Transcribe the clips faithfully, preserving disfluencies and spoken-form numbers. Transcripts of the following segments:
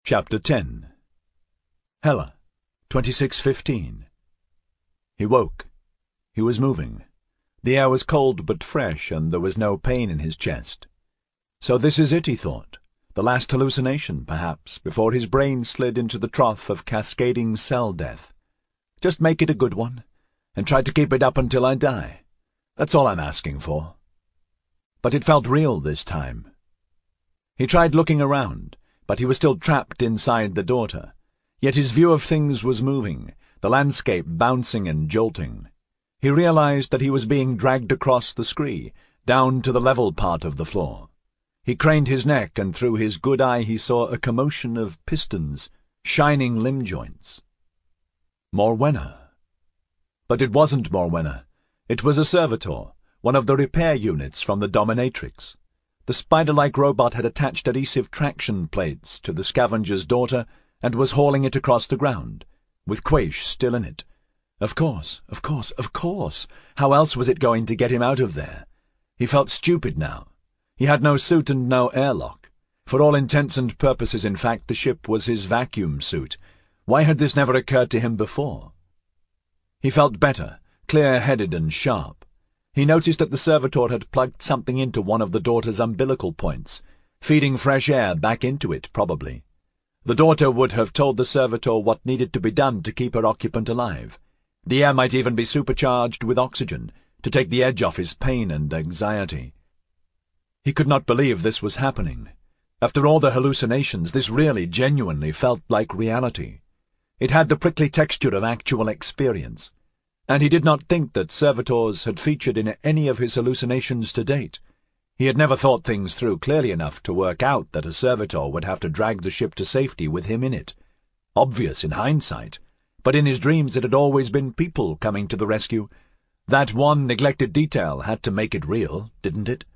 Chapter ten. Hela, twenty-six fifteen. He woke. He was moving. The air was cold but fresh, and there was no pain in his chest. So this is it, he thought. The last hallucination, perhaps, before his brain slid into the trough of cascading cell death. Just make it a good one, and try to keep it up until I die. That's all I'm asking for. But it felt real this time. He tried looking around, but he was still trapped inside the daughter. Yet his view of things was moving, the landscape bouncing and jolting. He realized that he was being dragged across the scree, down to the level part of the floor. He craned his neck, and through his good eye he saw a commotion of pistons, shining limb joints. Morwenna. But it wasn't Morwenna. It was a servitor, one of the repair units from the dominatrix. The spider-like robot had attached adhesive traction plates to the scavenger's daughter and was hauling it across the ground, with Quaish still in it. Of course, of course, of course. How else was it going to get him out of there? He felt stupid now. He had no suit and no airlock. For all intents and purposes, in fact, the ship was his vacuum suit. Why had this never occurred to him before? He felt better, clear-headed and sharp. He noticed that the servitor had plugged something into one of the daughter's umbilical points, feeding fresh air back into it, probably. The daughter would have told the servitor what needed to be done to keep her occupant alive. The air might even be supercharged with oxygen, to take the edge off his pain and anxiety. He could not believe this was happening. After all the hallucinations, this really, genuinely felt like reality. It had the prickly texture of actual experience. And he did not think that servitors had featured in any of his hallucinations to date. He had never thought things through clearly enough to work out that a servitor would have to drag the ship to safety with him in it. Obvious in hindsight, but in his dreams it had always been people coming to the rescue. That one neglected detail had to make it real, didn't it?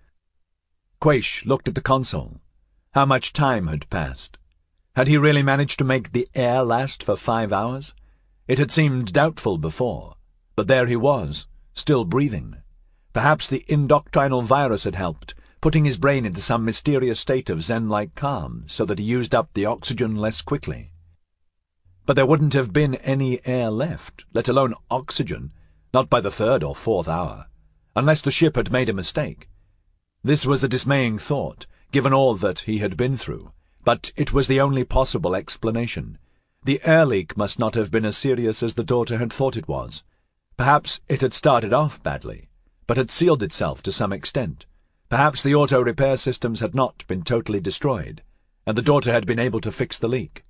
Quaish looked at the console. How much time had passed? Had he really managed to make the air last for five hours? It had seemed doubtful before. But there he was, still breathing. Perhaps the indoctrinal virus had helped, putting his brain into some mysterious state of zen-like calm so that he used up the oxygen less quickly. But there wouldn't have been any air left, let alone oxygen, not by the third or fourth hour, unless the ship had made a mistake. This was a dismaying thought, given all that he had been through, but it was the only possible explanation. The air leak must not have been as serious as the daughter had thought it was. Perhaps it had started off badly, but had sealed itself to some extent. Perhaps the auto-repair systems had not been totally destroyed, and the daughter had been able to fix the leak.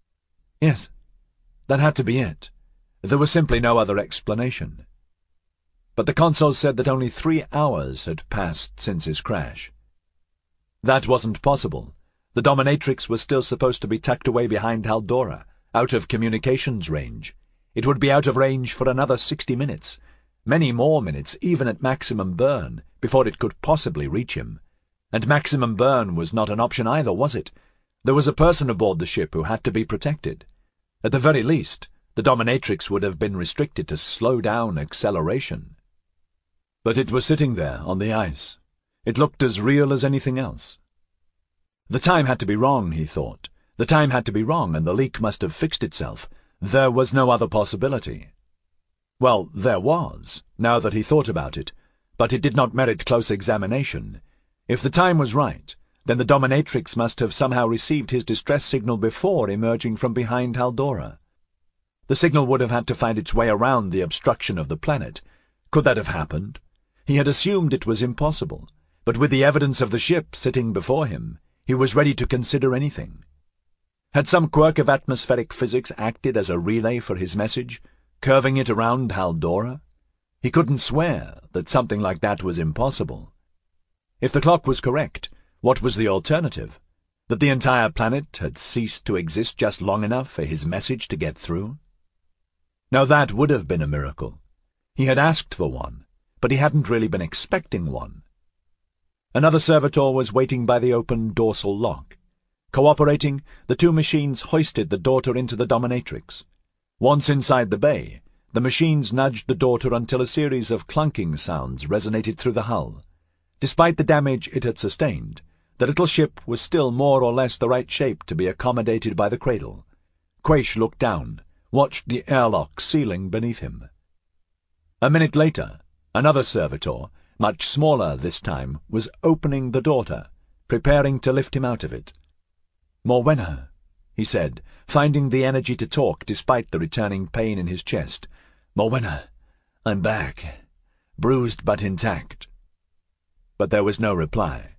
Yes, that had to be it. There was simply no other explanation. But the console said that only three hours had passed since his crash. That wasn't possible. The dominatrix was still supposed to be tucked away behind Haldora, out of communications range. It would be out of range for another sixty minutes, many more minutes, even at maximum burn, before it could possibly reach him. And maximum burn was not an option either, was it? There was a person aboard the ship who had to be protected. At the very least, the dominatrix would have been restricted to slow down acceleration. But it was sitting there on the ice. It looked as real as anything else. The time had to be wrong, he thought. The time had to be wrong, and the leak must have fixed itself. There was no other possibility. Well, there was, now that he thought about it, but it did not merit close examination. If the time was right, then the dominatrix must have somehow received his distress signal before emerging from behind Haldora. The signal would have had to find its way around the obstruction of the planet. Could that have happened? He had assumed it was impossible, but with the evidence of the ship sitting before him, he was ready to consider anything. Had some quirk of atmospheric physics acted as a relay for his message, curving it around Haldora? He couldn't swear that something like that was impossible. If the clock was correct, what was the alternative? That the entire planet had ceased to exist just long enough for his message to get through? Now that would have been a miracle. He had asked for one, but he hadn't really been expecting one. Another servitor was waiting by the open dorsal lock. Cooperating, the two machines hoisted the daughter into the dominatrix. Once inside the bay, the machines nudged the daughter until a series of clunking sounds resonated through the hull. Despite the damage it had sustained, The little ship was still more or less the right shape to be accommodated by the cradle. Quaish looked down, watched the airlock sealing beneath him. A minute later, another servitor, much smaller this time, was opening the daughter, preparing to lift him out of it. "Morwenna," he said, finding the energy to talk despite the returning pain in his chest. "Morwenna, I'm back, bruised but intact." But there was no reply.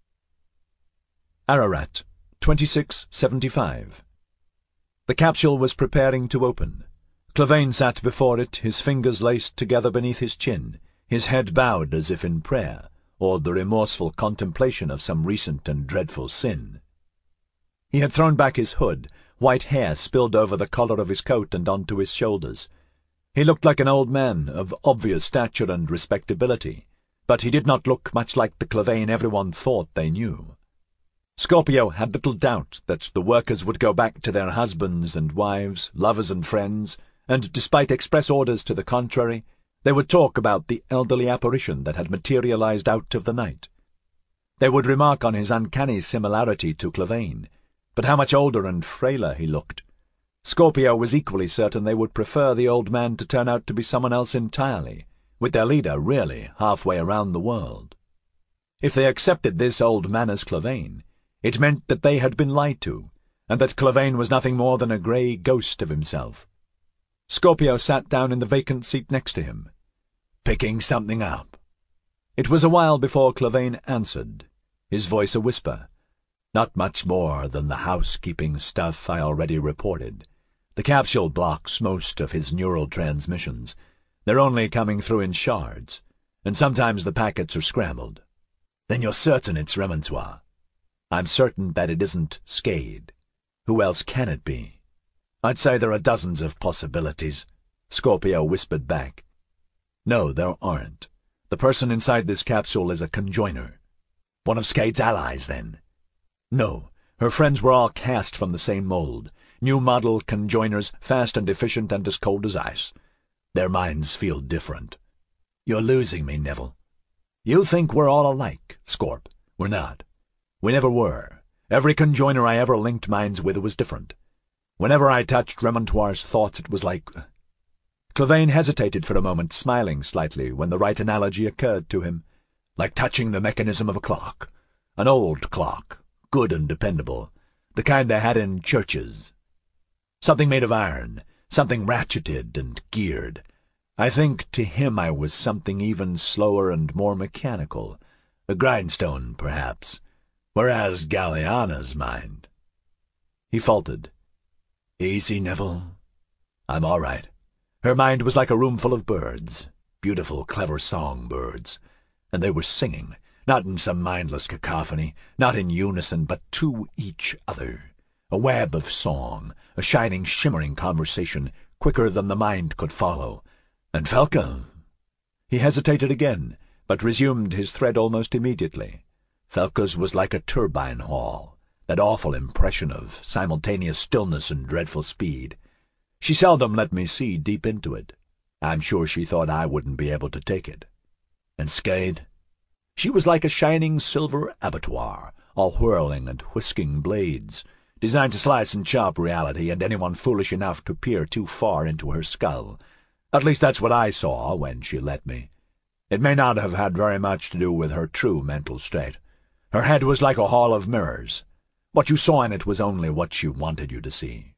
Ararat, twenty-six seventy-five. The capsule was preparing to open. Clavane sat before it, his fingers laced together beneath his chin, his head bowed as if in prayer, or the remorseful contemplation of some recent and dreadful sin. He had thrown back his hood, white hair spilled over the collar of his coat and onto his shoulders. He looked like an old man, of obvious stature and respectability, but he did not look much like the Clavane everyone thought they knew. Scorpio had little doubt that the workers would go back to their husbands and wives, lovers and friends, and despite express orders to the contrary, they would talk about the elderly apparition that had materialized out of the night. They would remark on his uncanny similarity to Clavane, but how much older and frailer he looked. Scorpio was equally certain they would prefer the old man to turn out to be someone else entirely, with their leader really halfway around the world. If they accepted this old man as Clavane, it meant that they had been lied to, and that Clavane was nothing more than a grey ghost of himself. Scorpio sat down in the vacant seat next to him. "Picking something up?" It was a while before Clavane answered, his voice a whisper. "Not much more than the housekeeping stuff I already reported. The capsule blocks most of his neural transmissions. They're only coming through in shards, and sometimes the packets are scrambled." "Then you're certain it's Remontois?" "I'm certain that it isn't Skade. Who else can it be?" "I'd say there are dozens of possibilities," Scorpio whispered back. "No, there aren't. The person inside this capsule is a conjoiner." "One of Skade's allies, then?" "No, her friends were all cast from the same mold. New model conjoiners, fast and efficient and as cold as ice. Their minds feel different." "You're losing me, Neville." "You think we're all alike, Scorp. We're not. We never were. Every conjoiner I ever linked minds with was different. Whenever I touched Remontoir's thoughts, it was like—" Clavane hesitated for a moment, smiling slightly when the right analogy occurred to him. "Like touching the mechanism of a clock. An old clock, good and dependable, the kind they had in churches. Something made of iron, something ratcheted and geared. I think to him I was something even slower and more mechanical, a grindstone, perhaps, whereas Galliana's mind—" He faltered. "Easy, Neville. I'm all right." Her mind was like a room full of birds, beautiful, clever songbirds, and they were singing, not in some mindless cacophony, not in unison, but to each other. A web of song, a shining, shimmering conversation, quicker than the mind could follow. And Felka— He hesitated again, but resumed his thread almost immediately. Felka's was like a turbine hall, that awful impression of simultaneous stillness and dreadful speed. She seldom let me see deep into it. I'm sure she thought I wouldn't be able to take it. And Skade? She was like a shining silver abattoir, all whirling and whisking blades, designed to slice and chop reality and anyone foolish enough to peer too far into her skull. At least that's what I saw when she let me. It may not have had very much to do with her true mental state. Her head was like a hall of mirrors. What you saw in it was only what she wanted you to see.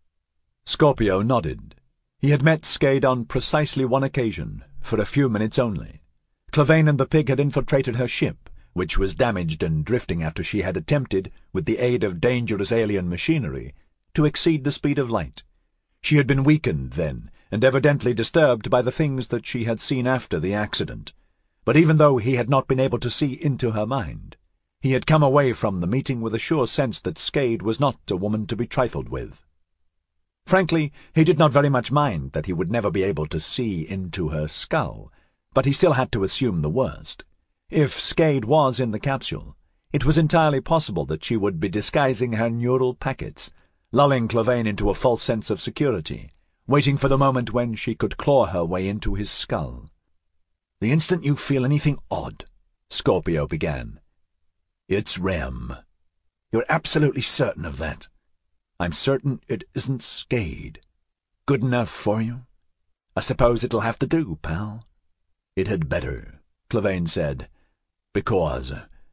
Scorpio nodded. He had met Skade on precisely one occasion, for a few minutes only. Clavane and the pig had infiltrated her ship, which was damaged and drifting after she had attempted, with the aid of dangerous alien machinery, to exceed the speed of light. She had been weakened then, and evidently disturbed by the things that she had seen after the accident. But even though he had not been able to see into her mind, he had come away from the meeting with a sure sense that Skade was not a woman to be trifled with. Frankly, he did not very much mind that he would never be able to see into her skull, but he still had to assume the worst. If Skade was in the capsule, it was entirely possible that she would be disguising her neural packets, lulling Clavane into a false sense of security, waiting for the moment when she could claw her way into his skull. "The instant you feel anything odd," Scorpio began. It's Rem. You're absolutely certain of that? I'm certain it isn't Skade. Good enough for you? I suppose it'll have to do, pal. It had better, Clavane said, because...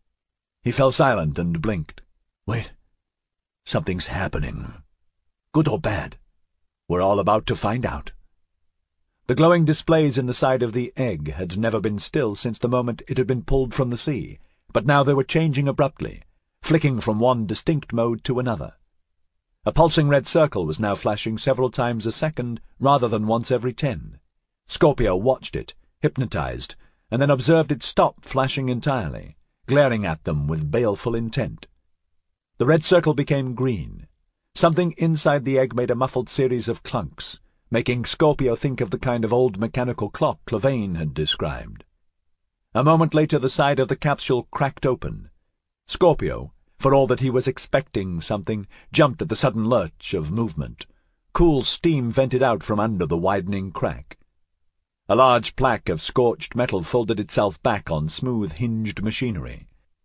He fell silent and blinked. Wait. Something's happening. Good or bad? We're all about to find out. The glowing displays in the side of the egg had never been still since the moment it had been pulled from the sea, but now they were changing abruptly, flicking from one distinct mode to another. A pulsing red circle was now flashing several times a second rather than once every ten. Scorpio watched it, hypnotized, and then observed it stop flashing entirely, glaring at them with baleful intent. The red circle became green. Something inside the egg made a muffled series of clunks, making Scorpio think of the kind of old mechanical clock Clavane had described. A moment later the side of the capsule cracked open. Scorpio, for all that he was expecting something, jumped at the sudden lurch of movement. Cool steam vented out from under the widening crack. A large plaque of scorched metal folded itself back on smooth, hinged machinery.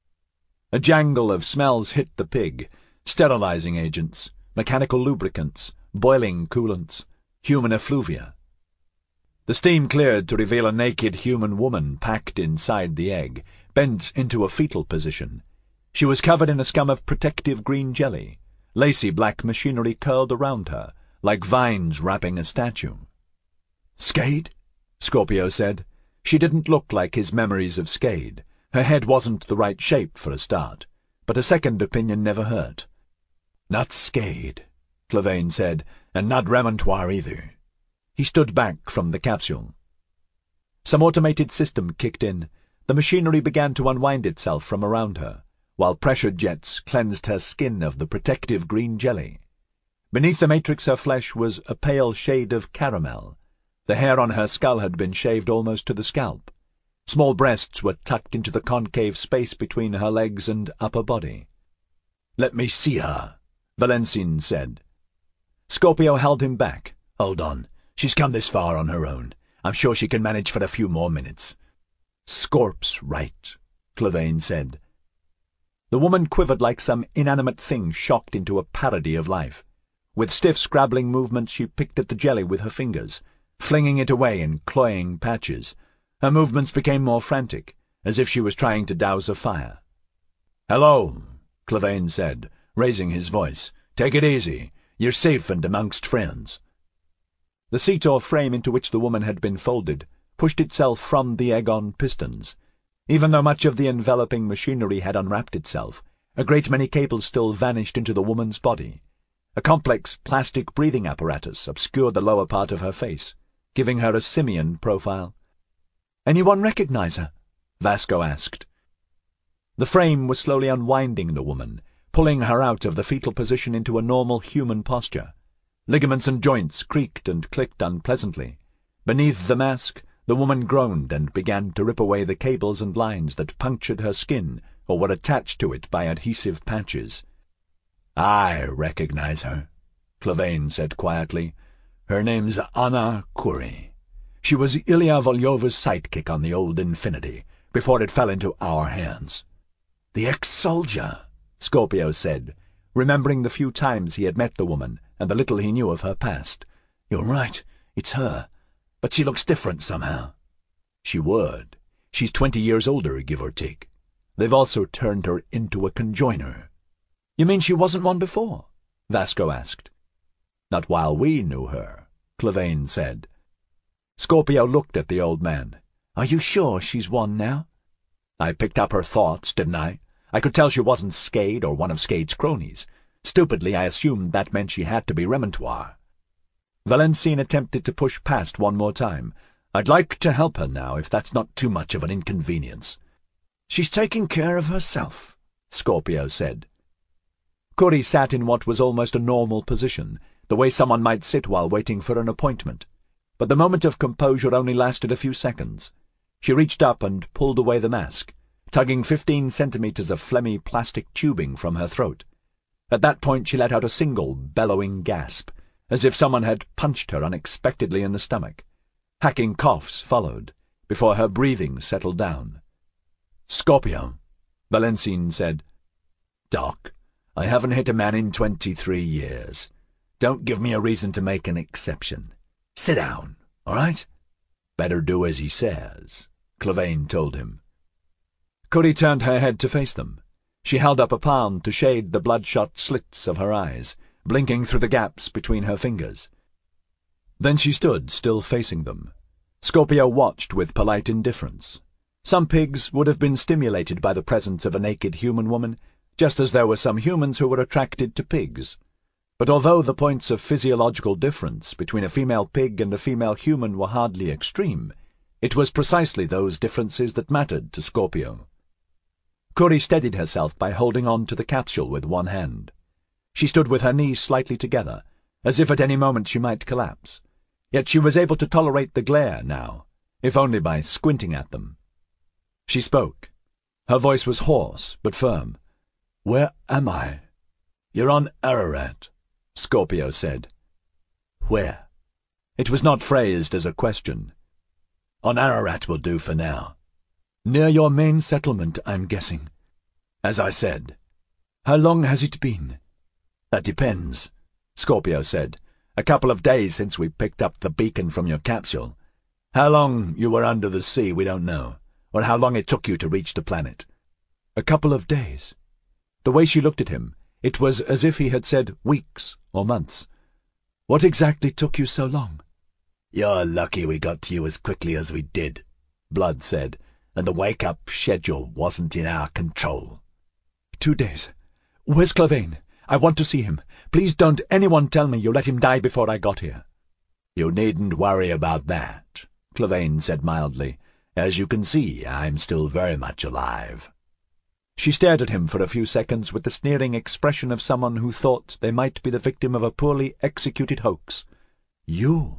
A jangle of smells hit the pig: sterilizing agents, mechanical lubricants, boiling coolants, human effluvia. The steam cleared to reveal a naked human woman packed inside the egg, bent into a fetal position. She was covered in a scum of protective green jelly. Lacy black machinery curled around her, like vines wrapping a statue. Skade? Scorpio said. She didn't look like his memories of Skade. Her head wasn't the right shape for a start, but a second opinion never hurt. Not Skade, Clavane said, and not Remontoir either. He stood back from the capsule. Some automated system kicked in. The machinery began to unwind itself from around her, while pressure jets cleansed her skin of the protective green jelly. Beneath the matrix her flesh was a pale shade of caramel. The hair on her skull had been shaved almost to the scalp. Small breasts were tucked into the concave space between her legs and upper body. "Let me see her," Valencine said. Scorpio held him back. "Hold on. She's come this far on her own. I'm sure she can manage for a few more minutes." "Scorp's right," Clavane said. The woman quivered like some inanimate thing shocked into a parody of life. With stiff, scrabbling movements she picked at the jelly with her fingers, flinging it away in cloying patches. Her movements became more frantic, as if she was trying to douse a fire. "Hello," Clavane said, raising his voice. "Take it easy. You're safe and amongst friends." The seat or frame into which the woman had been folded pushed itself from the egg on pistons. Even though much of the enveloping machinery had unwrapped itself, a great many cables still vanished into the woman's body. A complex plastic breathing apparatus obscured the lower part of her face, giving her a simian profile. "Anyone recognize her?" Vasco asked. The frame was slowly unwinding the woman, pulling her out of the fetal position into a normal human posture. Ligaments and joints creaked and clicked unpleasantly. Beneath the mask, the woman groaned and began to rip away the cables and lines that punctured her skin or were attached to it by adhesive patches. "I recognize her," Clavane said quietly. "Her name's Anna Kuri. She was Ilya Volyova's sidekick on the old Infinity, before it fell into our hands." "The ex-soldier," Scorpio said, remembering the few times he had met the woman and the little he knew of her past. "You're right, it's her. But she looks different somehow." "She would. She's twenty years older, give or take. They've also turned her into a conjoiner." "You mean she wasn't one before?" Vasco asked. "Not while we knew her," Clavane said. Scorpio looked at the old man. "Are you sure she's one now?" "I picked up her thoughts, didn't I? I could tell she wasn't Skade or one of Skade's cronies. Stupidly, I assumed that meant she had to be Remontoir." Valencine attempted to push past one more time. "I'd like to help her now, if that's not too much of an inconvenience." "She's taking care of herself," Scorpio said. Kuri sat in what was almost a normal position, the way someone might sit while waiting for an appointment. But the moment of composure only lasted a few seconds. She reached up and pulled away the mask, tugging fifteen centimeters of phlegmy plastic tubing from her throat. At that point she let out a single bellowing gasp, as if someone had punched her unexpectedly in the stomach. Hacking coughs followed, before her breathing settled down. "Scorpio," Valencine said, "Doc, I haven't hit a man in twenty-three years. Don't give me a reason to make an exception. Sit down, all right?" "Better do as he says," Clavane told him. Curie turned her head to face them. She held up a palm to shade the bloodshot slits of her eyes, blinking through the gaps between her fingers. Then she stood, still facing them. Scorpio watched with polite indifference. Some pigs would have been stimulated by the presence of a naked human woman, just as there were some humans who were attracted to pigs. But although the points of physiological difference between a female pig and a female human were hardly extreme, it was precisely those differences that mattered to Scorpio. Curie steadied herself by holding on to the capsule with one hand. She stood with her knees slightly together, as if at any moment she might collapse. Yet she was able to tolerate the glare now, if only by squinting at them. She spoke. Her voice was hoarse but firm. "Where am I?" "You're on Ararat," Scorpio said. "Where?" It was not phrased as a question. "On Ararat will do for now." "Near your main settlement, I'm guessing." "As I said." "How long has it been?" "That depends," Scorpio said. "A couple of days since we picked up the beacon from your capsule. How long you were under the sea we don't know, or how long it took you to reach the planet." "A couple of days." The way she looked at him, it was as if he had said weeks or months. "What exactly took you so long?" "You're lucky we got to you as quickly as we did," Blood said, "and the wake-up schedule wasn't in our control." "Two days. Where's Clavane? I want to see him. Please don't anyone tell me you let him die before I got here." "You needn't worry about that," Clavane said mildly. "As you can see, I'm still very much alive." She stared at him for a few seconds with the sneering expression of someone who thought they might be the victim of a poorly executed hoax. "You?"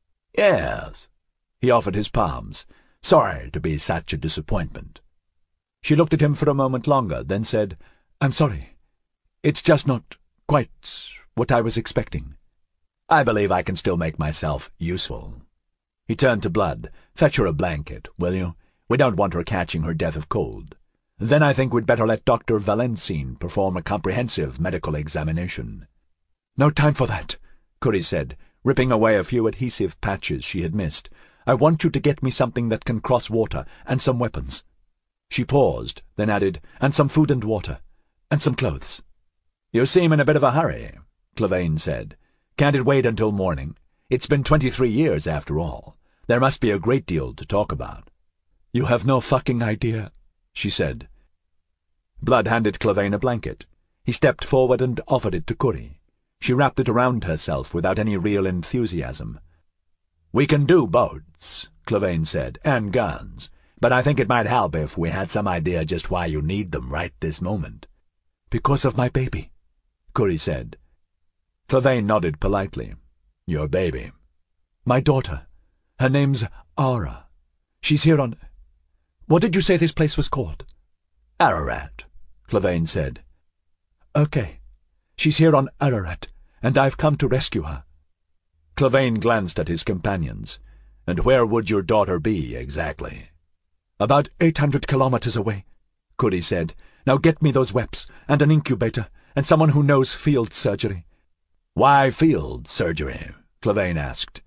"Yes." He offered his palms. "Sorry to be such a disappointment." She looked at him for a moment longer, then said, "I'm sorry. It's just not quite what I was expecting." "I believe I can still make myself useful." He turned to Blood. "Fetch her a blanket, will you? We don't want her catching her death of cold. Then I think we'd better let Doctor Valencine perform a comprehensive medical examination." "No time for that," Curie said, ripping away a few adhesive patches she had missed. "I want you to get me something that can cross water, and some weapons." She paused, then added, "and some food and water, and some clothes." "You seem in a bit of a hurry," Clavane said. "Can't it wait until morning? It's been twenty-three years, after all. There must be a great deal to talk about." "You have no fucking idea," she said. Blood handed Clavane a blanket. He stepped forward and offered it to Curie. She wrapped it around herself without any real enthusiasm. "We can do boats," Clavane said, "and guns, but I think it might help if we had some idea just why you need them right this moment." "Because of my baby," Curie said. Clavane nodded politely. "Your baby?" "My daughter. Her name's Ara. She's here on... What did you say this place was called?" "Ararat," Clavane said. "Okay. She's here on Ararat, and I've come to rescue her." Clavane glanced at his companions. "And where would your daughter be, exactly?" "About eight hundred kilometers away," Curie said. "Now get me those weps, and an incubator, and someone who knows field surgery." "Why field surgery?" Clavane asked.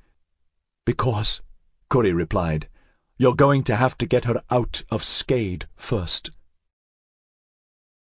"Because," Curie replied, "you're going to have to get her out of Skade first."